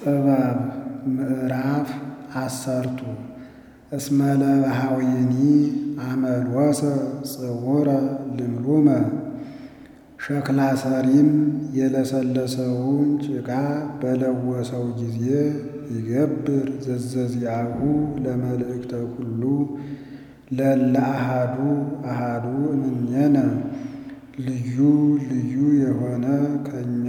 ጥበብ ምዕራፍ 10 እስመ ለባሕወይኒ አመልወሰ ጽውረ ልምሉመ ሸክላ ሰሪም የለሰለሰውን ጭቃ በለወሰው ጊዜ ይገብር ዘዘዚአሁ ለመልእክተ ኩሉ ለእለ አሐዱ አሐዱ እምኔነ ልዩ ልዩ የሆነ ከእኛ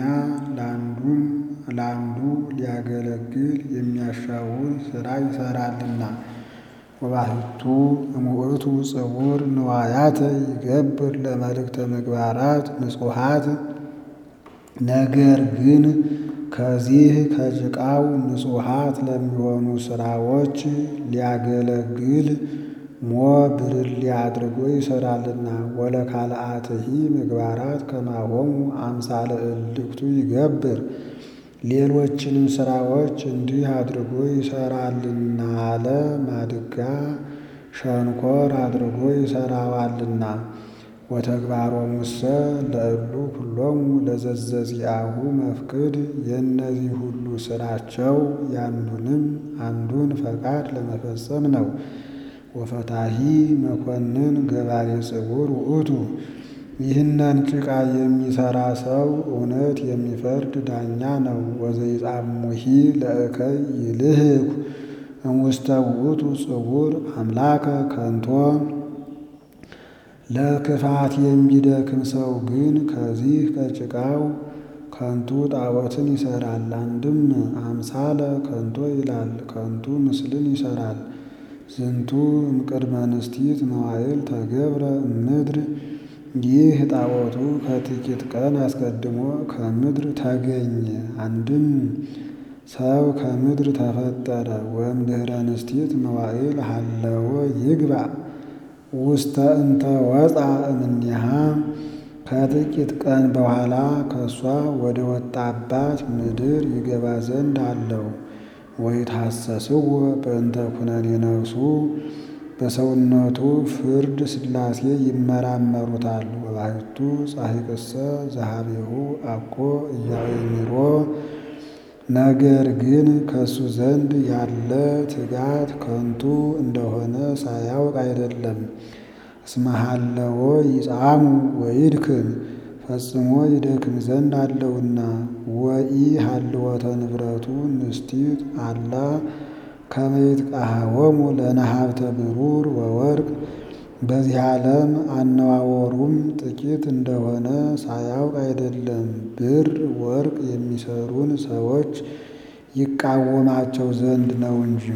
ለአንዱ ሊያገለግል የሚያሻውን ሥራ ይሠራልና። ወባሕቱ እሙእቱ ጽውር ንዋያተ ይገብር ለመልእክተ ምግባራት ንጹሓት። ነገር ግን ከዚህ ከጭቃው ንጹሓት ለሚሆኑ ሥራዎች ሊያገለግል ብርሌ አድርጎ ይሠራልና። ወለካልአትሂ ምግባራት ከማሆሙ አምሳለ እልክቱ ይገብር። ሌሎችንም ሥራዎች እንዲህ አድርጎ ይሠራልና አለ። ማድጋ ሸንኮር አድርጎ ይሠራዋልና። ወተግባሮሙሰ ለእሉ ኩሎሙ ለዘዘዚአሁ መፍቅድ። የእነዚህ ሁሉ ሥራቸው ያንዱንም አንዱን ፈቃድ ለመፈጸም ነው። ወፈታሒ መኮንን ገባሬ ጽውር ውእቱ። ይህንን ጭቃ የሚሠራ ሰው እውነት የሚፈርድ ዳኛ ነው። ወዘይጻሙሂ ለእከይ ይልህኩ እምውስተ ውእቱ ጽውር አምላከ ከንቶ። ለክፋት የሚደክም ሰው ግን ከዚህ ከጭቃው ከንቱ ጣዖትን ይሠራል። አንድም አምሳለ ከንቶ ይላል፣ ከንቱ ምስልን ይሠራል። ዝንቱ እምቅድመ ንስቲት መዋዕል ተገብረ እምድር። ይህ ጣዖቱ ከጥቂት ቀን አስቀድሞ ከምድር ተገኘ። አንድም ሰው ከምድር ተፈጠረ። ወእምድኅረ ንስቲት መዋዕል ሀለወ ይግባእ ውስተ እንተ ወፃ እምኔሃ። ከጥቂት ቀን በኋላ ከእሷ ወደ ወጣባት ምድር ይገባ ዘንድ አለው። ወይትሐሰስዎ በእንተ ኩነኔ ነፍሱ። በሰውነቱ ፍርድ ሥላሴ ይመራመሩታል። ወባሕቱ ጻሕቅሰ ዘኀቤሁ አኮ ኢያእምሮ። ነገር ግን ከእሱ ዘንድ ያለ ትጋት ከንቱ እንደሆነ ሳያውቅ አይደለም። እስመ ሀለወ ይጻሙ ወይድክም። ፈጽሞ ይደክም ዘንድ አለውና። ወኢሀልወተ ንብረቱ ንስቲት አላ ከመ ይትቃወሙ ለነሃብተ ብሩር ወወርቅ። በዚህ ዓለም አነዋወሩም ጥቂት እንደሆነ ሳያውቅ አይደለም። ብር ወርቅ የሚሠሩን ሰዎች ይቃወማቸው ዘንድ ነው እንጂ።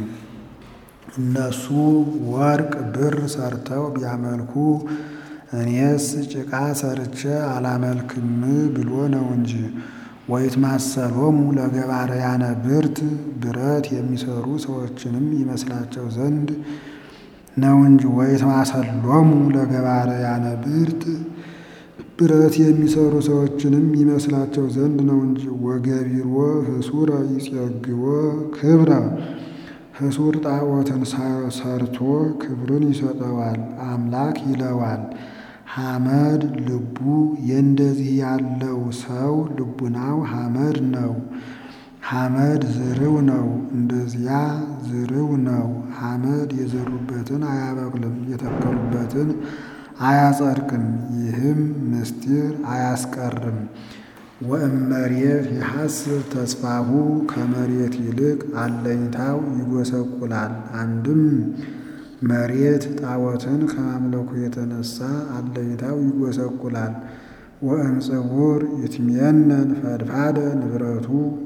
እነሱ ወርቅ ብር ሠርተው ቢያመልኩ እኔስ ጭቃ ሠርቼ አላመልክም ብሎ ነው እንጂ። ወይትማሰሎሙ ለገባርያነ ብርት። ብረት የሚሠሩ ሰዎችንም ይመስላቸው ዘንድ ነው እንጂ። ወይትማሰሎሙ ለገባርያነ ብርት። ብረት የሚሠሩ ሰዎችንም ይመስላቸው ዘንድ ነው እንጂ። ወገቢሮ ህሱረ ይጼግዎ ክብረ። ህሱር ጣዖትን ሠርቶ ክብርን ይሰጠዋል፣ አምላክ ይለዋል። ሐመድ ልቡ። የእንደዚህ ያለው ሰው ልቡናው ሐመድ ነው። ሐመድ ዝርው ነው፣ እንደዚያ ዝርው ነው። ሐመድ የዘሩበትን አያበቅልም፣ የተከሉበትን አያጸድቅም። ይህም ምስጢር አያስቀርም። ወእመሬት ይሐስብ ተስፋሁ። ከመሬት ይልቅ አለኝታው ይጐሰቁላል። አንድም መሬት ጣዖትን ከማምለኩ የተነሳ አለኝታው ይጐሰቁላል። ወእምጽውር ይትሜነን ፈድፋደ ንብረቱ።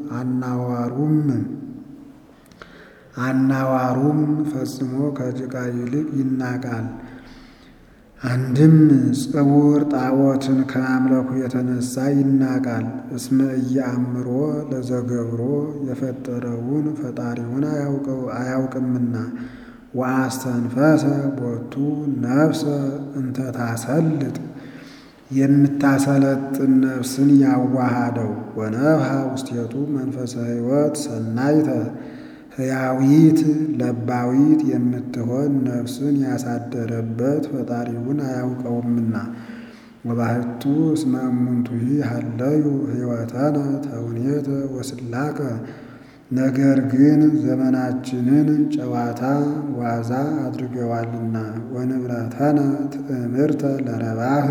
አናዋሩም ፈጽሞ ከጭቃ ይልቅ ይናቃል። አንድም ጽውር ጣዖትን ከማምለኩ የተነሳ ይናቃል። እስመ ኢየአምሮ ለዘገብሮ። የፈጠረውን ፈጣሪውን አያውቅምና። ወአስተንፈሰ ቦቱ ነፍሰ እንተ ታሰልጥ። የምታሰለጥን ነፍስን ያዋሃደው። ወነፍሐ ውስቴቱ መንፈሰ ሕይወት ሰናይተ። ሕያዊት ለባዊት የምትሆን ነፍስን ያሳደረበት ፈጣሪውን አያውቀውምና። ወባሕቱ እስመ እሙንቱሂ ሀለዩ ሕይወተነ ተውኔተ ወስላከ ነገር ግን ዘመናችንን ጨዋታ ዋዛ አድርገዋልና ወንብረተነ ትዕምርተ ለረባህ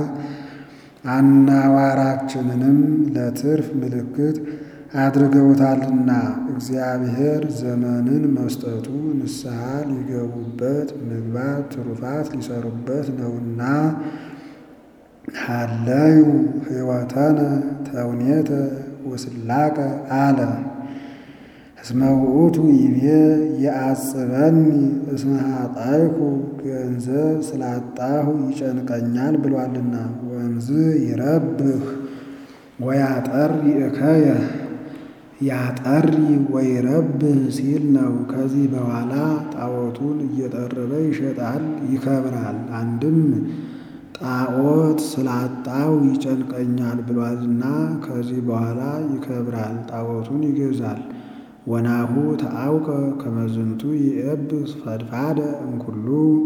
አናዋራችንንም ለትርፍ ምልክት አድርገውታልና እግዚአብሔር ዘመንን መስጠቱ ንስሐ ሊገቡበት ምግባር ትሩፋት ሊሰሩበት ነውና ሀለዩ ሕይወተነ ተውኔተ ወስላቀ አለ። እስመ ውእቱ ይቤ የአጽበኒ እስመ ኃጣይኩ ገንዘብ ስላጣሁ ይጨንቀኛል ብሏልና ወንዝ ይረብህ ወያጠሪ እከየ ያጠሪ ወይረብህ ሲል ነው። ከዚህ በኋላ ጣዖቱን እየጠረበ ይሸጣል ይከብራል። አንድም ጣዖት ስላጣው ይጨንቀኛል ብሏልና ከዚህ በኋላ ይከብራል፣ ጣዖቱን ይገዛል። ወናሁ ተአውቀ ከመዝንቱ ይእብስ ፈድፋደ እምኩሉ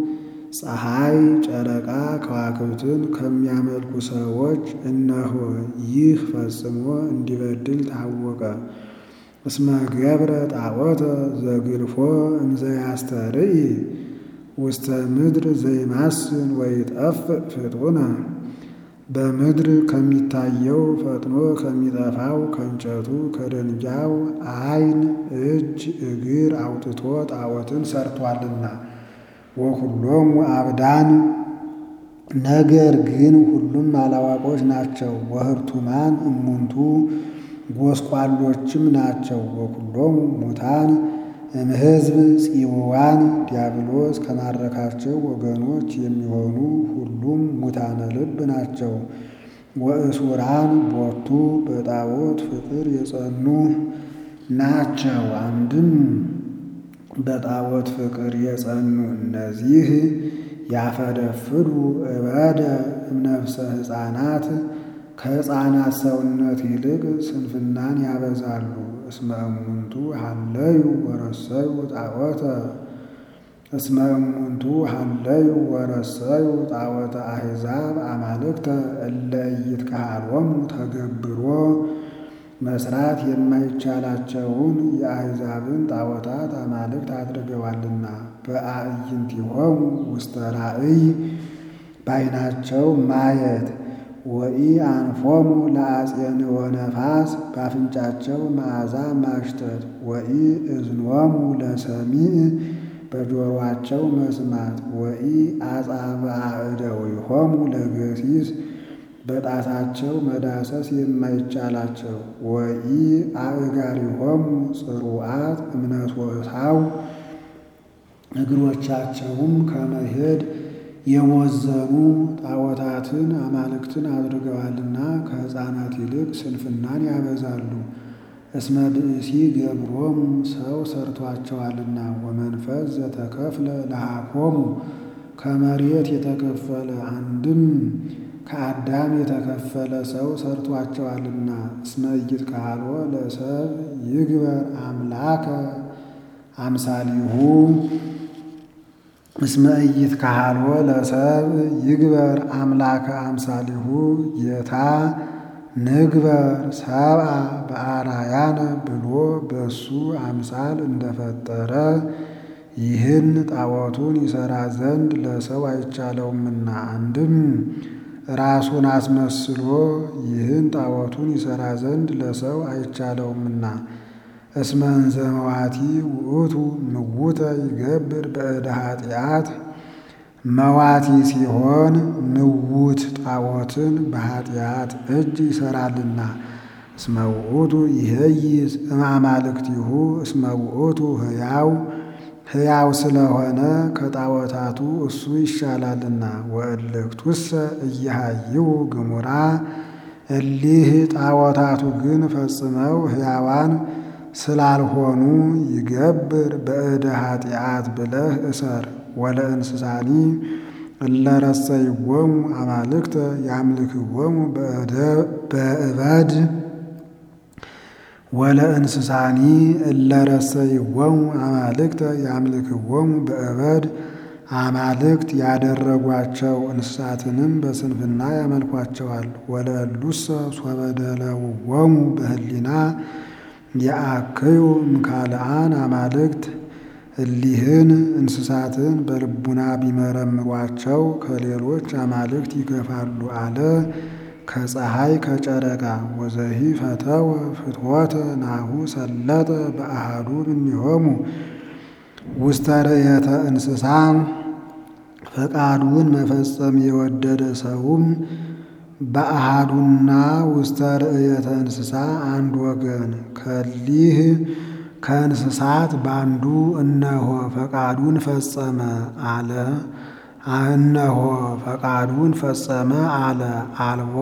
ፀሐይ ጨረቃ ከዋክብትን ከሚያመልኩ ሰዎች እነሆ ይህ ፈጽሞ እንዲበድል ታወቀ። እስመ ገብረ ጣዖተ ዘግልፎ እንዘ ያስተርኢ ውስተ ምድር ዘይማስን ወይጠፍእ ፍጡነ በምድር ከሚታየው ፈጥኖ ከሚጠፋው ከእንጨቱ ከደንጃው ዓይን እጅ እግር አውጥቶ ጣዖትን ሰርቷልና ወሁሎሙ አብዳን ነገር ግን ሁሉም አላዋቆች ናቸው። ወህርቱማን እሙንቱ ጎስቋሎችም ናቸው። ወኩሎሙ ሙታን እምሕዝብ ጽውዋን ዲያብሎስ ከማረካቸው ወገኖች የሚሆኑ ሁሉም ሙታነ ልብ ናቸው። ወእሱራን ቦቱ በጣዖት ፍቅር የጸኑ ናቸው። አንድም በጣዖት ፍቅር የጸኑ እነዚህ ያፈደፍዱ እበደ እምነፍሰ ሕፃናት ከሕፃናት ሰውነት ይልቅ ስንፍናን ያበዛሉ። እስመ እሙንቱ ሀለዩ ወረሰዩ ጣዖተ እስመ እሙንቱ ሀለዩ ወረሰዩ ጣዖተ አሕዛብ አማልክተ እለ ኢይትከሃሎሙ ተገብሮ መስራት የማይቻላቸውን የአሕዛብን ጣዖታት አማልክት አድርገዋልና በአዕይንቲሆሙ ውስተ ራእይ በዓይናቸው ማየት ወኢ አንፎሙ ለአጼንወ ነፋስ በአፍንጫቸው መዓዛ ማሽተት ወኢ እዝኖሙ ለሰሚዕ በጆሮአቸው መስማት ወኢ አጻብዓ እደዊሆሙ ለገሲስ በጣታቸው መዳሰስ የማይቻላቸው ወኢ አእጋሪሆሙ ጽሩዓት እምነቶታው እግሮቻቸውም ከመሄድ የወዘኑ ጣዖታትን አማልክትን አድርገዋልና ከሕፃናት ይልቅ ስንፍናን ያበዛሉ። እስመ ብእሲ ገብሮሙ ሰው ሰርቷቸዋልና ወመንፈስ ዘተከፍለ ለሃኮሙ ከመሬት የተከፈለ አንድም ከአዳም የተከፈለ ሰው ሰርቷቸዋልና እስመ ኢይትከሃሎ ለሰብ ይግበር አምላከ አምሳሊሁ እስመ ኢይትከሃሎ ለሰብ ይግበር አምላከ አምሳሊሁ ጌታ ንግበር ሰብአ በአርአያነ ብሎ በሱ አምሳል እንደፈጠረ ይህን ጣዖቱን ይሠራ ዘንድ ለሰው አይቻለውምና አንድም ራሱን አስመስሎ ይህን ጣዖቱን ይሠራ ዘንድ ለሰው አይቻለውምና እስመ እንዘ መዋቲ ውእቱ ምውተ ይገብር በእደ ኃጢአት መዋቲ ሲሆን ምውት ጣዖትን በኃጢአት እጅ ይሠራልና እስመ ውእቱ ይሄይስ እማማልክቲሁ እስመ ውእቱ ሕያው ስለሆነ ከጣዖታቱ እሱ ይሻላልና ወእልክቱሰ እየሃይው ግሙራ እሊህ ጣዖታቱ ግን ፈጽመው ሕያዋን ስላልሆኑ ይገብር በእደ ኃጢአት ብለህ እሰር። ወለእንስሳኒ እለረሰይዎሙ አማልክተ ያምልክዎሙ በእበድ ወለእንስሳኒ እለረሰይዎሙ አማልክተ ያምልክዎሙ በእበድ አማልክት ያደረጓቸው እንስሳትንም በስንፍና ያመልኳቸዋል። ወለእሉሰ ሶበ ደለውዎሙ በህሊና የአክዩ እምካልአን አማልክት እሊህን እንስሳትን በልቡና ቢመረምሯቸው ከሌሎች አማልክት ይገፋሉ አለ። ከፀሐይ ከጨረቃ ወዘሂ ፈተወ ፍትወተ ናሁ ሰለጠ በአሃዱ እምኔሆሙ ውስተ ርእየተ እንስሳ ፈቃዱን መፈጸም የወደደ ሰውም በአሃዱና ውስተ ርእየተ እንስሳ አንድ ወገን ከሊህ ከእንስሳት ባንዱ እነሆ ፈቃዱን ፈጸመ አለ። እነሆ ፈቃዱን ፈጸመ አለ። አልቦ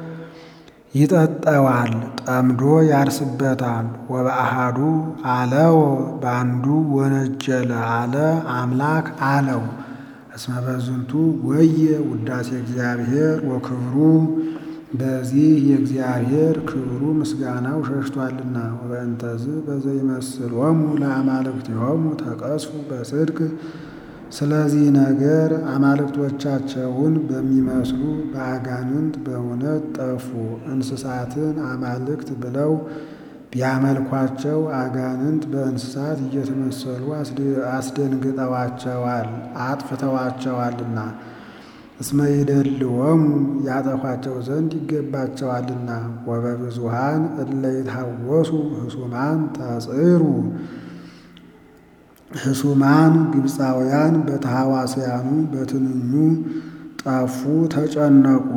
ይጠጠዋል፣ ጠምዶ ያርስበታል። ወበአሃዱ አለው ባንዱ ወነጀለ አለ። አምላክ አለው እስመ በዝንቱ ወየ ውዳሴ እግዚአብሔር ወክብሩ በዚህ የእግዚአብሔር ክብሩ ምስጋናው ሸሽቷልና። ወበእንተዝ በዘይመስሎሙ ለአማልክቲሆሙ ተቀስፉ በጽድቅ ስለዚህ ነገር አማልክቶቻቸውን በሚመስሉ በአጋንንት በእውነት ጠፉ። እንስሳትን አማልክት ብለው ቢያመልኳቸው አጋንንት በእንስሳት እየተመሰሉ አስደንግጠዋቸዋል አጥፍተዋቸዋልና። እስመ ይደልዎሙ ያጠፏቸው ዘንድ ይገባቸዋልና። ወበብዙኃን እለ ይትሐወሱ ህሱማን ተጽሩ ህሱማን ግብፃውያን በተሐዋስያኑ በትንኙ ጠፉ ተጨነቁ።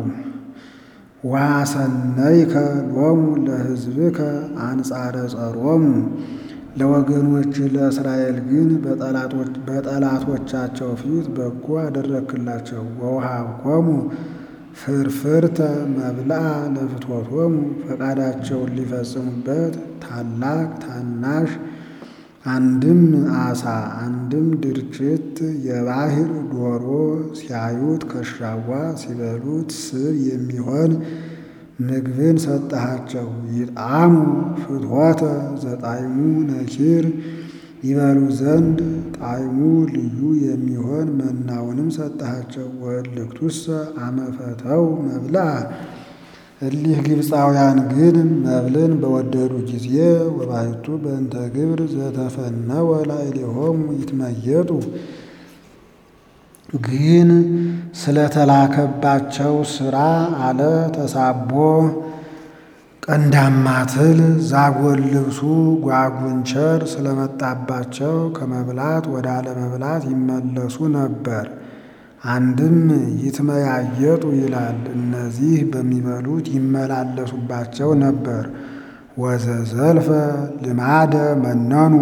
ዋሰነይከ ሎሙ ለሕዝብከ አንጻረ ጸሮሙ ለወገኖች ለእስራኤል ግን በጠላቶቻቸው ፊት በጎ አደረክላቸው። ወውሃብኮሙ ፍርፍርተ መብልዓ ለፍትወቶሙ ፈቃዳቸውን ሊፈጽሙበት ታላቅ ታናሽ አንድም አሳ አንድም ድርጭት የባህር ዶሮ ሲያዩት ከሻዋ ሲበሉት ስብ የሚሆን ምግብን ሰጠሃቸው። ይጣሙ ፍትወተ ዘጣዕሙ ነኪር ይበሉ ዘንድ ጣዕሙ ልዩ የሚሆን መናውንም ሰጠሃቸው። ወእልክቱሰ አመፈተው መብልዓ እሊህ ግብፃውያን ግን መብልን በወደዱ ጊዜ ወባሕቱ በእንተ ግብር ዘተፈነወ ላዕሌሆሙ ይትመየጡ ግን ስለተላከባቸው ሥራ አለ ተሳቦ ቀንዳማ ትል ዛጎል ልብሱ ጓጉንቸር ስለመጣባቸው ከመብላት ወደ አለመብላት ይመለሱ ነበር። አንድም ይትመያየጡ ይላል። እነዚህ በሚበሉት ይመላለሱባቸው ነበር። ወዘዘልፈ ልማደ መነኑ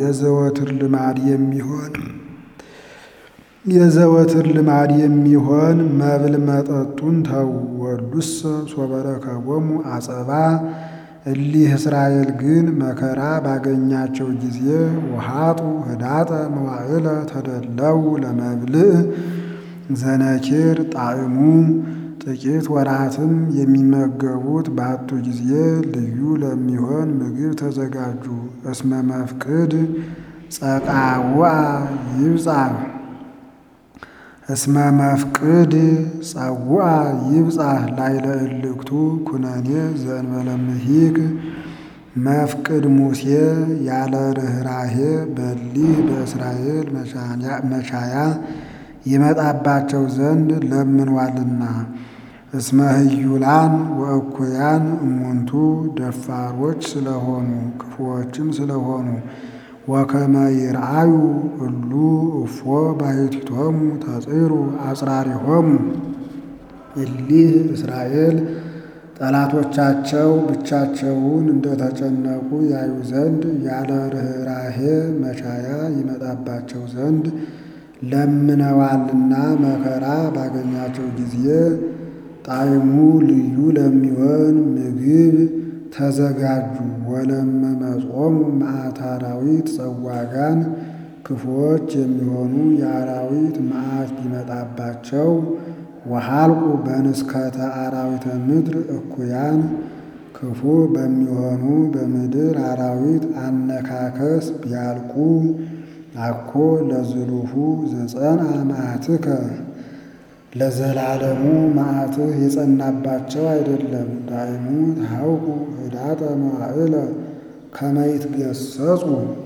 የዘወትር ልማድ የሚሆን መብል መጠጡን ተው። ወዱሰ ሶበረከቦሙ አጸባ እሊህ እስራኤል ግን መከራ ባገኛቸው ጊዜ ወሃጡ ህዳጠ መዋዕለ ተደለው ለመብልዕ ዘነኪር ጣዕሙ ጥቂት ወራትም የሚመገቡት ባጡ ጊዜ ልዩ ለሚሆን ምግብ ተዘጋጁ። እስመ መፍቅድ ጸቃውዐ ይብጻሕ እስመ መፍቅድ ጸውዐ ይብጻሕ ላዕለ እልክቱ ኩነኔ ዘእንበለ ምሂግ መፍቅድ ሙሴ ያለ ርኅራኄ በሊህ በእስራኤል መቻያ ይመጣባቸው ዘንድ ለምኗልና። እስመ ህዩላን ወእኩያን እሙንቱ ደፋሮች ስለሆኑ ክፉዎችም ስለሆኑ ወከመ ይርአዩ እሉ እፎ ባሕቲቶሙ ተጽሩ አጽራሪሆሙ እሊህ እስራኤል ጠላቶቻቸው ብቻቸውን እንደተጨነቁ ያዩ ዘንድ ያለ ርኅራኄ መቻያ ይመጣባቸው ዘንድ ለምነዋልና መከራ ባገኛቸው ጊዜ ጣዕሙ ልዩ ለሚሆን ምግብ ተዘጋጁ። ወለመመጾሙ መዓት አራዊት ጸዋጋን ክፉዎች የሚሆኑ የአራዊት መዓት ቢመጣባቸው ወሃልቁ በንስከተ አራዊተ ምድር እኩያን ክፉ በሚሆኑ በምድር አራዊት አነካከስ ቢያልቁ አኮ ለዝሉሁ ዘጸንዐ መዓትከ ለዘላለሙ መዓትህ የጸናባቸው አይደለም። ዳይሙ ታውቁ ህዳጠ መዋዕለ ከመይትገሰጹ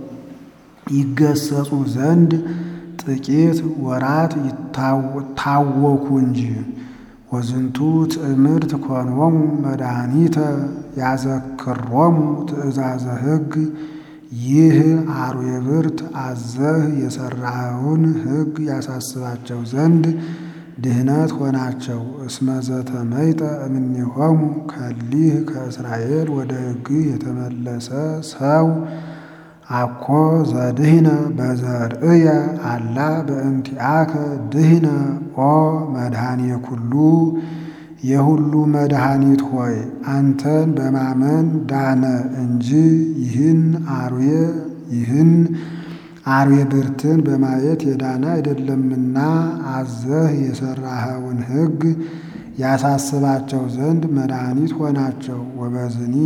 ይገሰጹ ዘንድ ጥቂት ወራት ታወኩ እንጂ። ወዝንቱ ትእምርት ኮኖሙ መድኃኒተ ያዘክሮሙ ትእዛዘ ሕግ። ይህ አርዌ ብርት አዘህ የሠራኸውን ሕግ ያሳስባቸው ዘንድ ድህነት ሆናቸው። እስመ ዘተመይጠ እምኔሆሙ ከሊህ ከእስራኤል ወደ ሕግ የተመለሰ ሰው አኮ ዘድህነ በዘርእየ አላ በእንቲአከ ድህነ ኦ መድኃኔ ኩሉ። የሁሉ መድኃኒት ሆይ አንተን በማመን ዳነ እንጂ ይህን አርዌ ብርትን በማየት የዳነ አይደለምና አዘህ የሠራኸውን ሕግ ያሳስባቸው ዘንድ መድኃኒት ሆናቸው። ወበዝኒ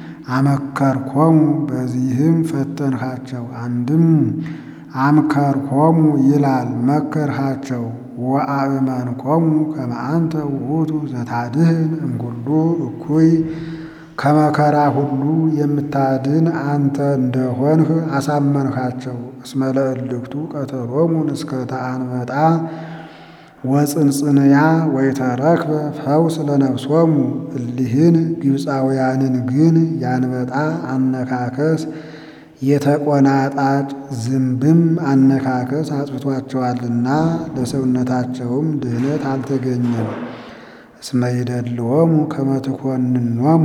አመከርኮሙ በዚህም ፈተንሃቸው። አንድም አምከርኮሙ ይላል መከርሃቸው። ወአእመንኮሙ ከመ አንተ ውእቱ ዘታድህን እምኩሉ እኩይ። ከመከራ ሁሉ የምታድን አንተ እንደሆንህ አሳመንሃቸው። እስመ ለእልክቱ ቀተሎሙን እስከ ተአንበጣ ወፅንፅንያ ወይተረክበ ፈውስ ለነፍሶሙ። እሊህን ግብፃውያንን ግን ያንበጣ አነካከስ የተቆናጣጭ ዝንብም አነካከስ አጥፍቷቸዋልና ለሰውነታቸውም ድህነት አልተገኘም። እስመ ይደልዎሙ ከመ ትኰንኖሙ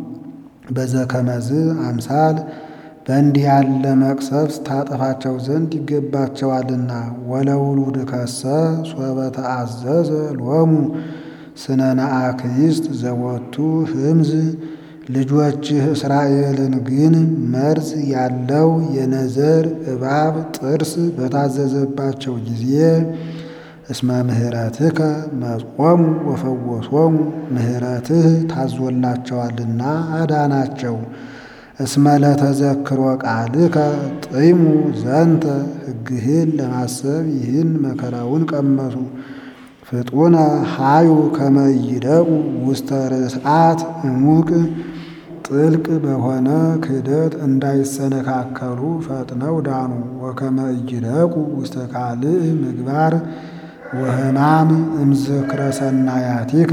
በዘከመዝ አምሳል። በእንዲህ ያለ መቅሰፍት ታጠፋቸው ዘንድ ይገባቸዋልና። ወለውሉድከሰ ሶበ ተአዘዘ ሎሙ ስነነ አክይስት ዘወቱ ህምዝ። ልጆችህ እስራኤልን ግን መርዝ ያለው የነዘር እባብ ጥርስ በታዘዘባቸው ጊዜ እስመ ምህረትከ መጾሙ ወፈወሶሙ ምህረትህ ታዞላቸዋልና አዳናቸው። እስመ ለተዘክሮ ቃልከ ጥይሙ ዘንተ ሕግህን ለማሰብ ይህን መከራውን ቀመሱ። ፍጡነ ሃዩ ከመ ይደቁ ውስተ ርስዓት እሙቅ። ጥልቅ በሆነ ክህደት እንዳይሰነካከሉ ፈጥነው ዳኑ። ወከመ ይደቁ ውስተ ካልእ ምግባር ወሕማም እምዝክረ ሰናያቲከ።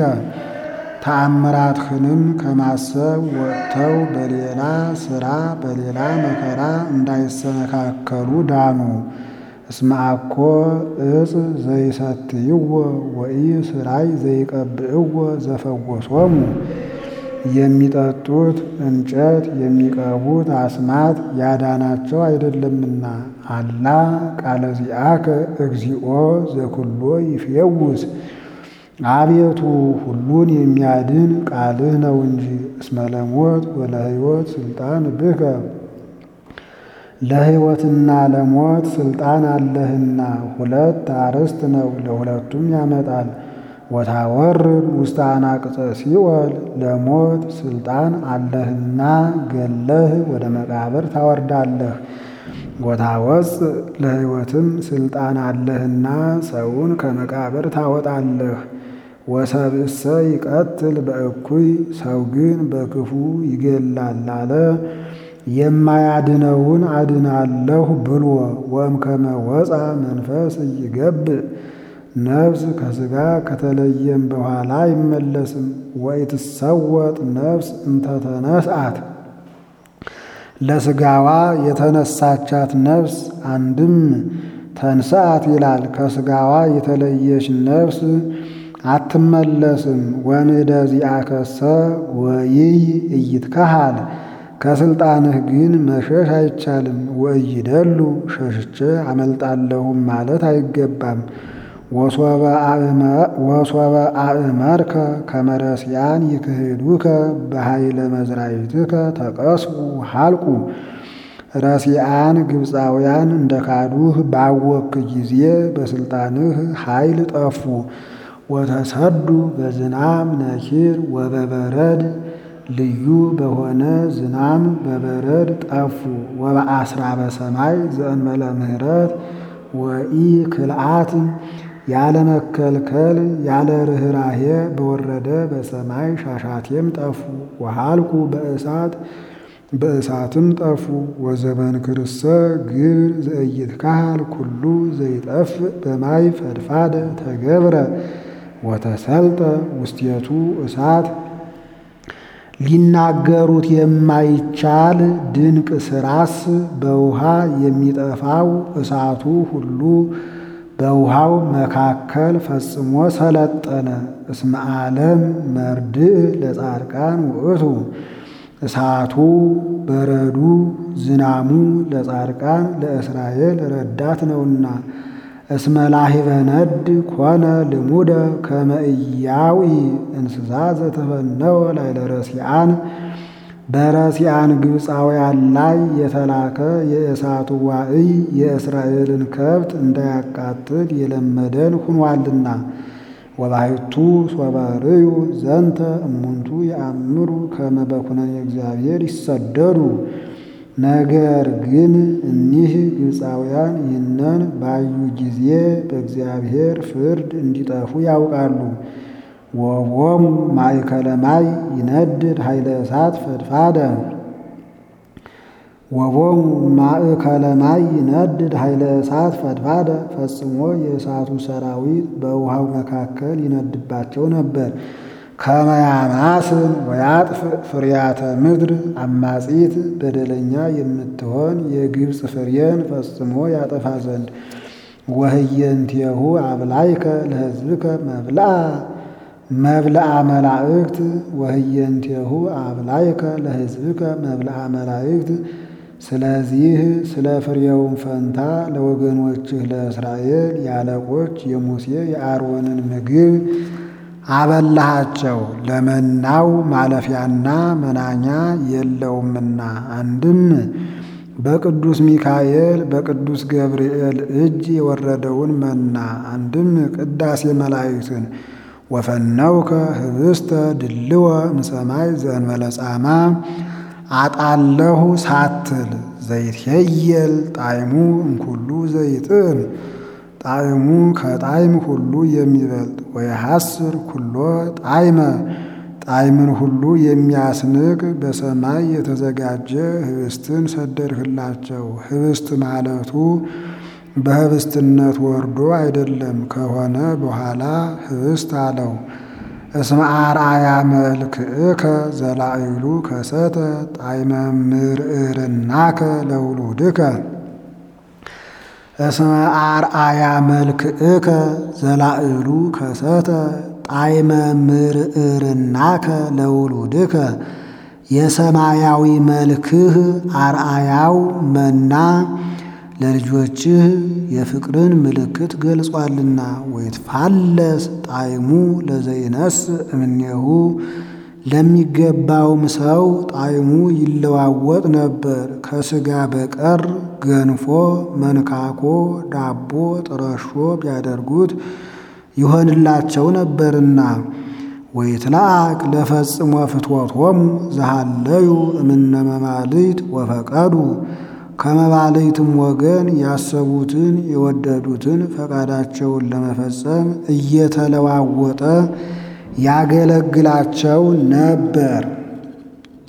ተአምራትህንም ከማሰብ ወጥተው በሌላ ሥራ በሌላ መከራ እንዳይሰነካከሉ ዳኑ። እስመ አኮ ዕፅ ዘይሰትይዎ ወኢ ስራይ ዘይቀብእዎ ዘፈወሶሙ። የሚጠጡት እንጨት የሚቀቡት አስማት ያዳናቸው አይደለምና። አላ ቃለ ዚአከ እግዚኦ ዘኩሎ ይፌውስ። አቤቱ ሁሉን የሚያድን ቃልህ ነው እንጂ። እስመ ለሞት ወለሕይወት ሥልጣን ብከ። ለሕይወትና ለሞት ሥልጣን አለህና። ሁለት አርዕስት ነው፣ ለሁለቱም ያመጣል። ወታወርድ ውስተ አናቅጸ ሲኦል። ለሞት ሥልጣን አለህና ገለህ ወደ መቃብር ታወርዳለህ። ወታወፅእ ለሕይወትም ሥልጣን አለህና ሰውን ከመቃብር ታወጣለህ። ወሰብእሰ ይቀትል በእኩይ። ሰው ግን በክፉ ይገላል አለ። የማያድነውን አድናለሁ ብሎ ወእምከመ ወፃ መንፈስ ይገብእ። ነፍስ ከሥጋ ከተለየም በኋላ አይመለስም። ወኢትሰወጥ ነፍስ እንተተነስአት። ለሥጋዋ የተነሳቻት ነፍስ አንድም ተንስአት ይላል። ከሥጋዋ የተለየች ነፍስ አትመለስም። ወንእደ ዚአከሰ ወይይ ኢይትከሃል። ከሥልጣንህ ግን መሸሽ አይቻልም። ወኢይደሉ ሸሽቼ አመልጣለሁም ማለት አይገባም። ወሶበ አእመርከ ከመ ረሲያን ይክህዱከ በኃይለ መዝራዕትከ ተቀስፉ ሀልቁ። ረሲያን ግብፃውያን እንደ ካዱህ ባወክ ጊዜ በሥልጣንህ ኃይል ጠፉ። ወተሰዱ በዝናም ነኪር ወበበረድ። ልዩ በሆነ ዝናም በበረድ ጠፉ። ወበአስራ በሰማይ ዘእንበለ ምህረት ወኢ ክልአት። ያለ መከልከል ያለ ርኅራሄ በወረደ በሰማይ ሻሻቴም ጠፉ። ወሃልቁ በእሳት በእሳትም ጠፉ። ወዘመንክርሰ ግብር ዘኢይትካሃል ኩሉ ዘይጠፍእ በማይ ፈድፋደ ተገብረ ወተሰልጠ ውስቴቱ እሳት። ሊናገሩት የማይቻል ድንቅ ሥራስ በውሃ የሚጠፋው እሳቱ ሁሉ በውሃው መካከል ፈጽሞ ሰለጠነ። እስመ ዓለም መርድእ ለጻድቃን ውእቱ። እሳቱ በረዱ ዝናሙ ለጻድቃን ለእስራኤል ረዳት ነውና። እስመ ላሂበ ነድ ኮነ ልሙደ ከመ ኢያዊ እንስሳ ዘተፈነወ ላዕለ ረሲዓን። በረሲዓን ግብፃውያን ላይ የተላከ የእሳቱ ዋዕይ የእስራኤልን ከብት እንዳያቃጥል የለመደን ሁኗልና። ወባሕቱ ሶበርዩ ዘንተ እሙንቱ የአምሩ ከመ በኵነኔ እግዚአብሔር ይሰደዱ። ነገር ግን እኒህ ግብፃውያን ይህንን ባዩ ጊዜ በእግዚአብሔር ፍርድ እንዲጠፉ ያውቃሉ። ወቦሙ ማእከለ ማይ ይነድድ ኃይለ እሳት ፈድፋደ። ወቦሙ ማእከለ ማይ ይነድድ ኃይለ እሳት ፈድፋደ። ፈጽሞ የእሳቱ ሰራዊት በውሃው መካከል ይነድባቸው ነበር። ከመ ያማስን ወያጥፍ ፍርያተ ምድር። አማጺት በደለኛ የምትሆን የግብፅ ፍሬን ፈጽሞ ያጠፋ ዘንድ። ወህየንቴሁ አብላይከ ለሕዝብከ መብልአ መላእክት። ወህየንቴሁ አብላይከ ለሕዝብከ መብልአ መላእክት። ስለዚህ ስለ ፍሬውን ፈንታ ለወገኖችህ ለእስራኤል ያለቆች የሙሴ የአሮንን ምግብ አበላሃቸው። ለመናው ማለፊያና መናኛ የለውምና። አንድም በቅዱስ ሚካኤል በቅዱስ ገብርኤል እጅ የወረደውን መና፣ አንድም ቅዳሴ መላእክትን። ወፈነውከ ህብስተ ድልወ እምሰማይ ዘእንበለ ጻማ። አጣለሁ ሳትል ዘይትሄየል ጣዕሙ እምኩሉ ዘይጥዕም። ጣዕሙ ከጣዕም ሁሉ የሚበልጥ ወየሐስር ኩሎ ጣዕመ። ጣዕምን ሁሉ የሚያስንቅ በሰማይ የተዘጋጀ ህብስትን ሰደድህላቸው። ህብስት ማለቱ በህብስትነት ወርዶ አይደለም፣ ከሆነ በኋላ ህብስት አለው። እስመ አርአያ መልክዕከ ዘላዕሉ ከሰተ ጣዕመ ምርዕርናከ ለውሉድከ። እስመ አርአያ መልክዕከ ዘላዕሉ ከሰተ ጣዕመ ምርዕርናከ ለውሉድከ። የሰማያዊ መልክህ አርአያው መና ለልጆችህ የፍቅርን ምልክት ገልጿልና። ወይትፋለስ ጣዕሙ ለዘይነስ እምኔሁ። ለሚገባውም ሰው ጣዕሙ ይለዋወጥ ነበር። ከሥጋ በቀር ገንፎ፣ መንካኮ፣ ዳቦ፣ ጥረሾ ቢያደርጉት ይሆንላቸው ነበርና። ወይትላአክ ለፈጽሞ ፍትወቶሙ ዘሃለዩ እምነ መማልይት ወፈቀዱ። ከመባልይትም ወገን ያሰቡትን የወደዱትን ፈቃዳቸውን ለመፈጸም እየተለዋወጠ ያገለግላቸው ነበር።